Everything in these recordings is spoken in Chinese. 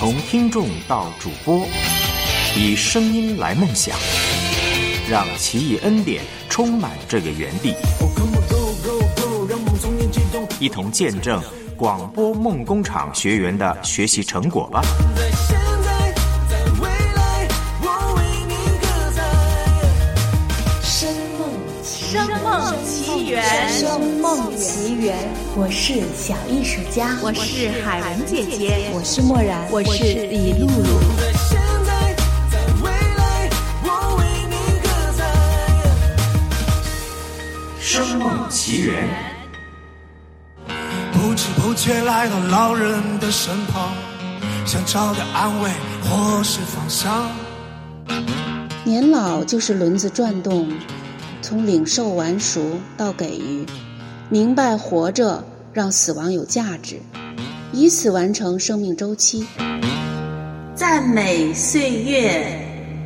从听众到主播，以声音来梦想，让奇异恩典充满这个园地，一同见证广播梦工厂学员的学习成果吧。 声梦奇缘， 声梦奇缘。我是小艺术家， 我是海文姐姐， 我是默然， 我是李露露。 声梦奇缘。 不知不觉来到老人的身旁，想找个安慰或是方向。 年老就是轮子转动，从领受完赎到给予，明白活着让死亡有价值，以此完成生命周期。 赞美岁月。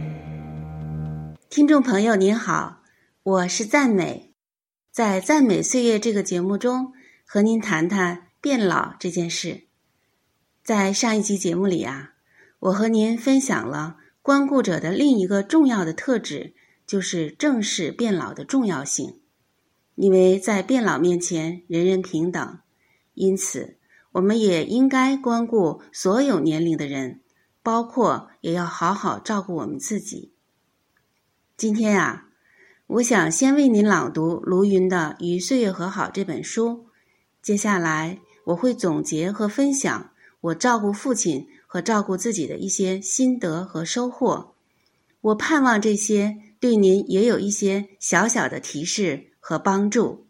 听众朋友您好，我是赞美。在赞美岁月这个节目中，和您谈谈变老这件事。在上一期节目里我和您分享了关顾者的另一个重要的特质，就是正视变老的重要性。因为在变老面前人人平等，因此我们也应该关顾所有年龄的人，包括也要好好照顾我们自己。今天我想先为您朗读卢云的《与岁月和好》这本书，接下来我会总结和分享我照顾父亲和照顾自己的一些心得和收获。我盼望这些对您也有一些小小的提示和帮助。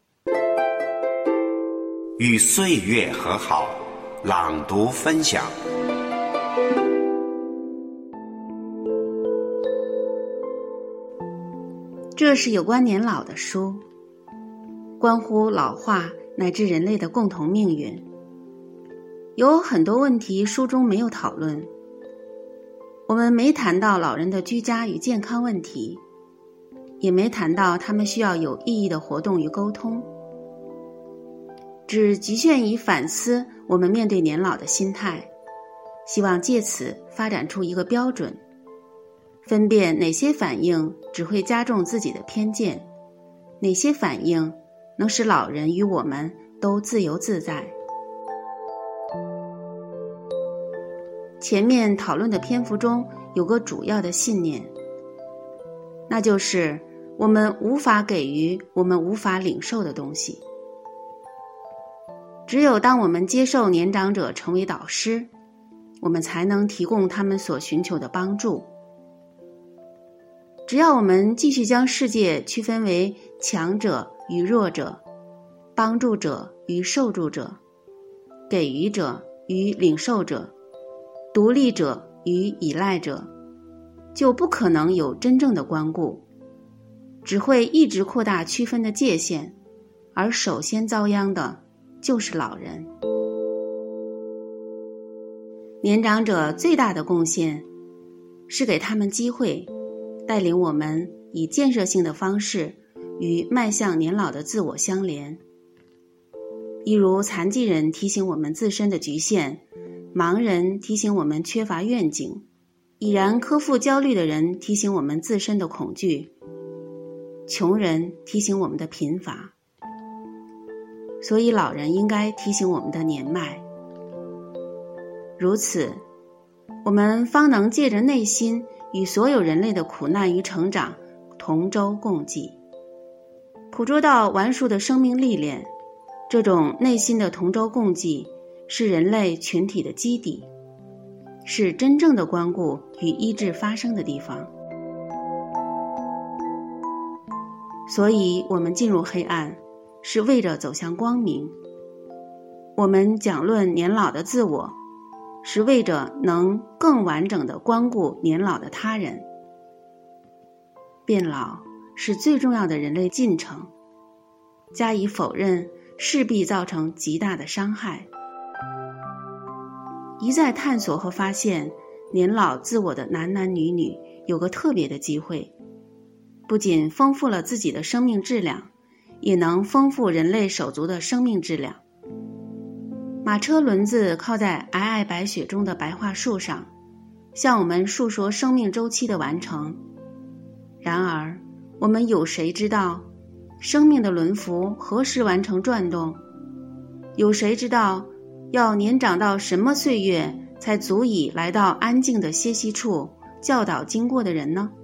与岁月和好，朗读分享。 这是有关年老的书，关乎老化乃至人类的共同命运。有很多问题书中没有讨论，我们没谈到老人的居家与健康问题，也没谈到他们需要有意义的活动与沟通，只局限于反思我们面对年老的心态，希望借此发展出一个标准，分辨哪些反应只会加重自己的偏见，哪些反应能使老人与我们都自由自在。前面讨论的篇幅中有个主要的信念，那就是我们无法给予我们无法领受的东西。只有当我们接受年长者成为导师，我们才能提供他们所寻求的帮助。只要我们继续将世界区分为强者与弱者，帮助者与受助者，给予者与领受者，独立者与依赖者，就不可能有真正的关顾，只会一直扩大区分的界限，而首先遭殃的就是老人。年长者最大的贡献是给他们机会，带领我们以建设性的方式与迈向年老的自我相连。一如残疾人提醒我们自身的局限，盲人提醒我们缺乏愿景，已然克服焦虑的人提醒我们自身的恐惧，穷人提醒我们的贫乏。所以老人应该提醒我们的年迈。如此，我们方能借着内心与所有人类的苦难与成长同舟共济，捕捉到完熟的生命历练。这种内心的同舟共济是人类群体的基底，是真正的关顾与医治发生的地方。所以我们进入黑暗，是为着走向光明。我们讲论年老的自我，是为着能更完整地关顾年老的他人。变老是最重要的人类进程，加以否认势必造成极大的伤害。一再探索和发现年老自我的男男女女有个特别的机会，不仅丰富了自己的生命质量，也能丰富人类手足的生命质量。 马车轮子靠在皑皑白雪中的白桦树上，向我们述说生命周期的完成。然而，我们有谁知道生命的轮辐何时完成转动？有谁知道要年长到什么岁月才足以来到安静的歇息处教导经过的人呢？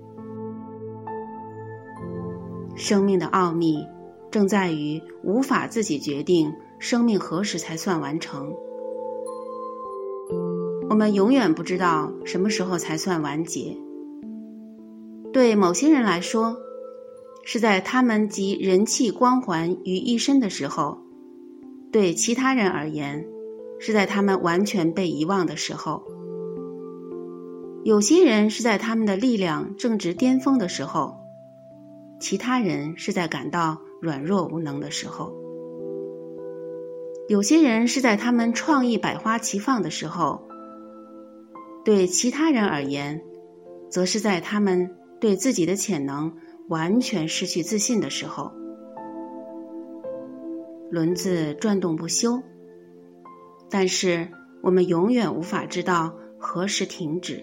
生命的奥秘正在于无法自己决定生命何时才算完成。我们永远不知道什么时候才算完结。对某些人来说，是在他们集人气光环于一身的时候；对其他人而言，是在他们完全被遗忘的时候。有些人是在他们的力量正值巅峰的时候，其他人是在感到软弱无能的时候。有些人是在他们创意百花齐放的时候，对其他人而言，则是在他们对自己的潜能完全失去自信的时候。轮子转动不休，但是我们永远无法知道何时停止。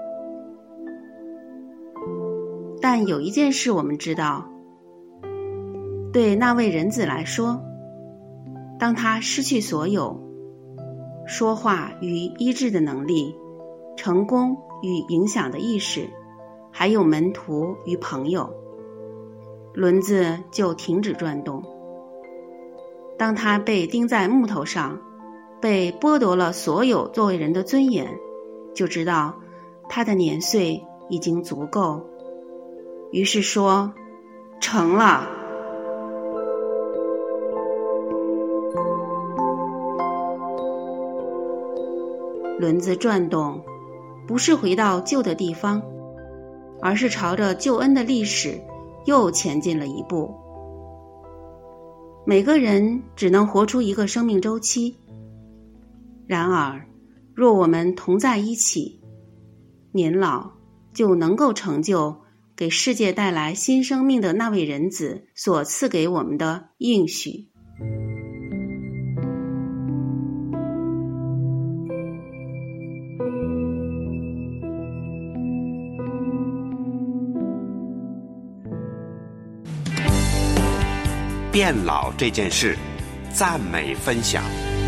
但有一件事我们知道，对那位人子来说，当他失去所有，说话与医治的能力，成功与影响的意识，还有门徒与朋友，轮子就停止转动。当他被钉在木头上，被剥夺了所有作为人的尊严，就知道他的年岁已经足够，于是说，成了。轮子转动，不是回到旧的地方，而是朝着救恩的历史又前进了一步。每个人只能活出一个生命周期，然而，若我们同在一起，年老就能够成就给世界带来新生命的那位人子所赐给我们的应许。 变老这件事，赞美分享。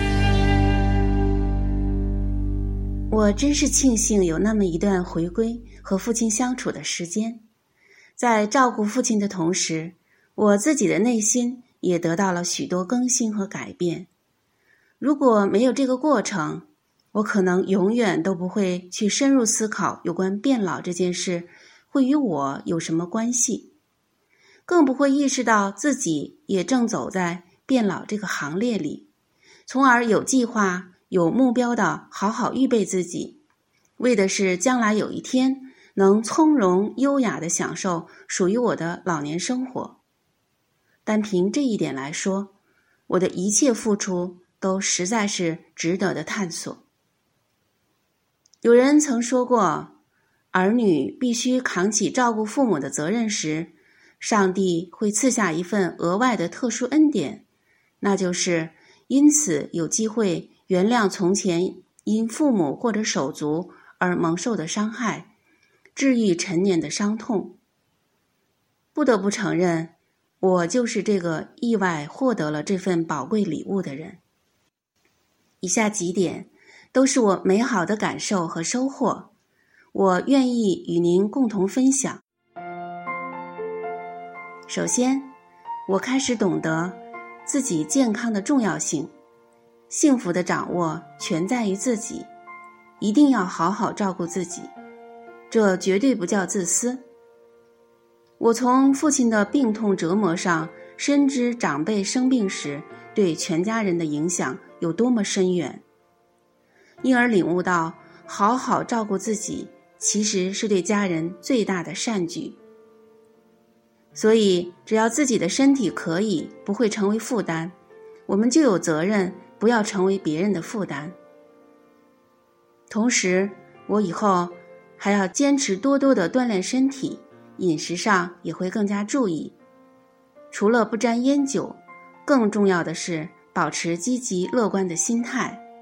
我真是庆幸有那么一段回归和父亲相处的时间，在照顾父亲的同时，我自己的内心也得到了许多更新和改变。如果没有这个过程，我可能永远都不会去深入思考有关变老这件事会与我有什么关系，更不会意识到自己也正走在变老这个行列里，从而有计划有目标的好好预备自己，为的是将来有一天能从容优雅地享受属于我的老年生活。单凭这一点来说，我的一切付出都实在是值得的探索。有人曾说过，儿女必须扛起照顾父母的责任时，上帝会赐下一份额外的特殊恩典，那就是因此有机会原谅从前因父母或者手足而蒙受的伤害，治愈陈年的伤痛。不得不承认，我就是这个意外获得了这份宝贵礼物的人。以下几点都是我美好的感受和收获，我愿意与您共同分享。首先，我开始懂得自己健康的重要性，幸福的掌握全在于自己，一定要好好照顾自己，这绝对不叫自私。我从父亲的病痛折磨上深知长辈生病时对全家人的影响有多么深远，因而领悟到好好照顾自己其实是对家人最大的善举。所以只要自己的身体可以，不会成为负担，我们就有责任不要成为别人的负担。同时，我以后还要坚持多多的锻炼身体，饮食上也会更加注意。除了不沾烟酒，更重要的是保持积极乐观的心态，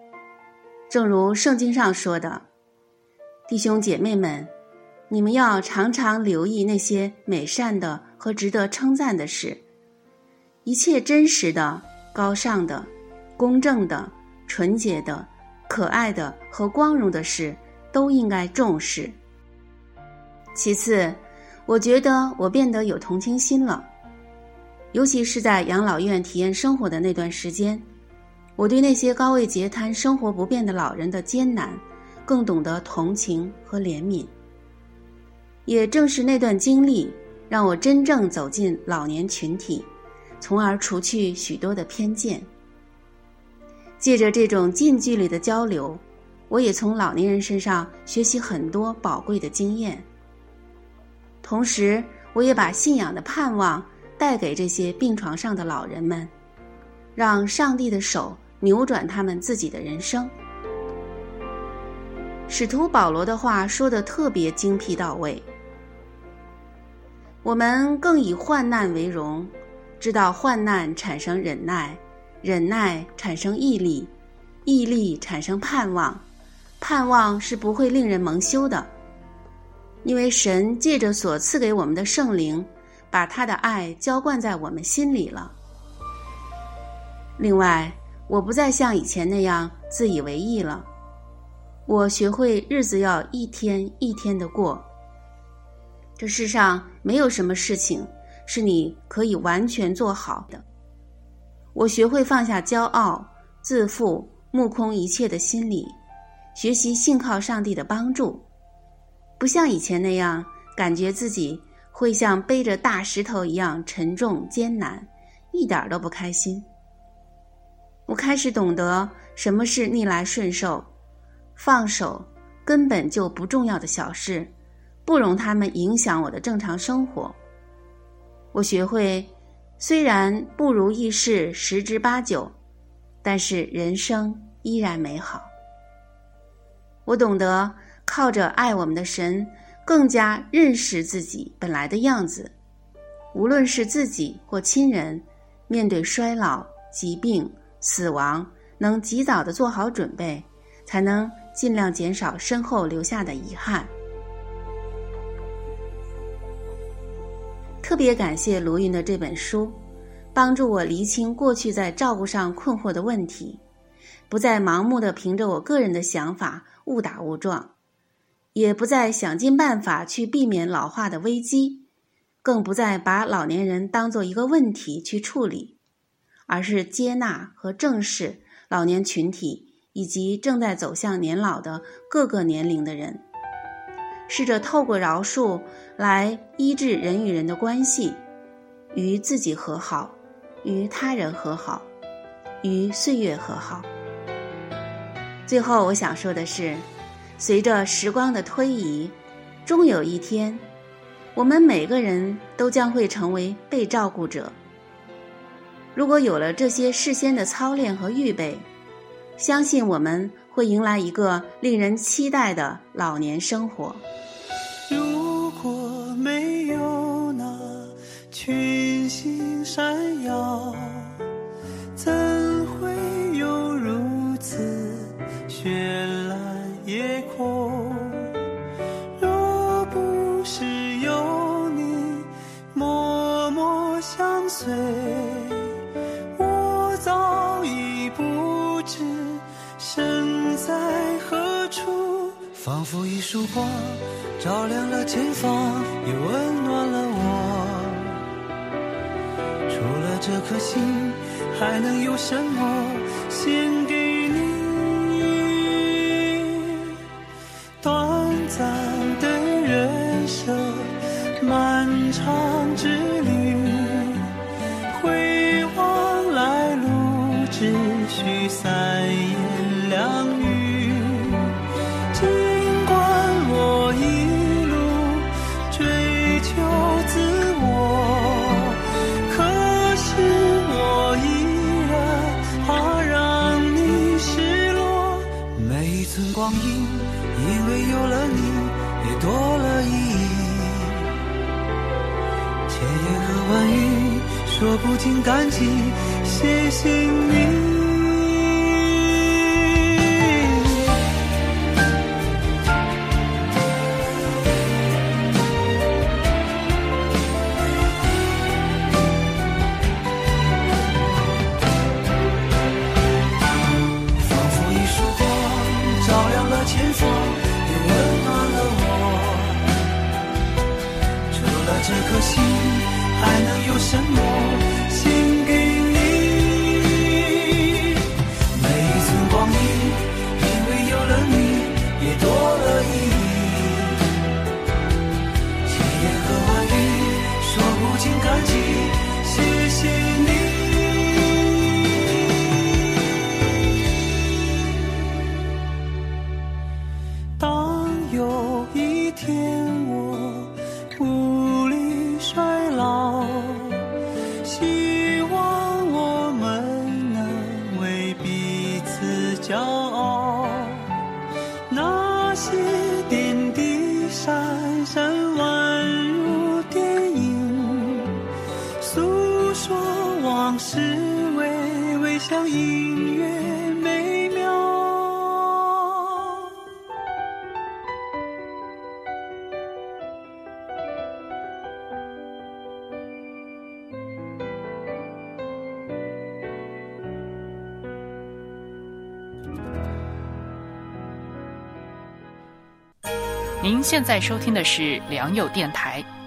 正如圣经上说的，弟兄姐妹们，你们要常常留意那些美善的和值得称赞的事，一切真实的、高尚的、公正的、纯洁的、可爱的和光荣的事都应该重视。其次，我觉得我变得有同情心了，尤其是在养老院体验生活的那段时间，我对那些高位截瘫、生活不便的老人的艰难更懂得同情和怜悯。也正是那段经历，让我真正走进老年群体，从而除去许多的偏见。借着这种近距离的交流，我也从老年人身上学习很多宝贵的经验。同时，我也把信仰的盼望带给这些病床上的老人们，让上帝的手扭转他们自己的人生。使徒保罗的话说得特别精辟到位。我们更以患难为荣，知道患难产生忍耐，忍耐产生毅力，毅力产生盼望，盼望是不会令人蒙羞的，因为神借着所赐给我们的圣灵，把他的爱浇灌在我们心里了。另外，我不再像以前那样自以为意了，我学会日子要一天一天的过。这世上没有什么事情是你可以完全做好的。我学会放下骄傲、自负、目空一切的心理，学习信靠上帝的帮助，不像以前那样感觉自己会像背着大石头一样沉重艰难，一点都不开心。我开始懂得什么是逆来顺受，放手根本就不重要的小事，不容它们影响我的正常生活。我学会，虽然不如意事10之8九，但是人生依然美好。我懂得靠着爱我们的神，更加认识自己本来的样子。无论是自己或亲人，面对衰老、疾病、死亡，能及早地做好准备，才能尽量减少身后留下的遗憾。特别感谢卢云的这本书，帮助我厘清过去在照顾上困惑的问题，不再盲目地凭着我个人的想法误打误撞，也不再想尽办法去避免老化的危机，更不再把老年人当作一个问题去处理，而是接纳和正视老年群体以及正在走向年老的各个年龄的人，试着透过饶恕来医治人与人的关系，与自己和好，与他人和好，与岁月和好。最后我想说的是，随着时光的推移，终有一天，我们每个人都将会成为被照顾者。如果有了这些事先的操练和预备，相信我们会迎来一个令人期待的老年生活。 如果没有那群星闪耀，怎会有如此绚烂夜空？若不是有你默默相随，我早已不知身在何处。仿佛一束光照亮了前方，也温暖了我。除了这颗心，还能有什么献给你？短暂的人生，漫长之旅，回望来路，只需3言2语。尽管我一路追求自我，可是我依然怕让你失落。每一寸光阴，因为有了你，也多了意义。千言和万语，说不尽感激，谢谢你。 骄傲。那些点滴闪闪宛如电影，诉说往事微微像音乐美妙。 您现在收听的是良友电台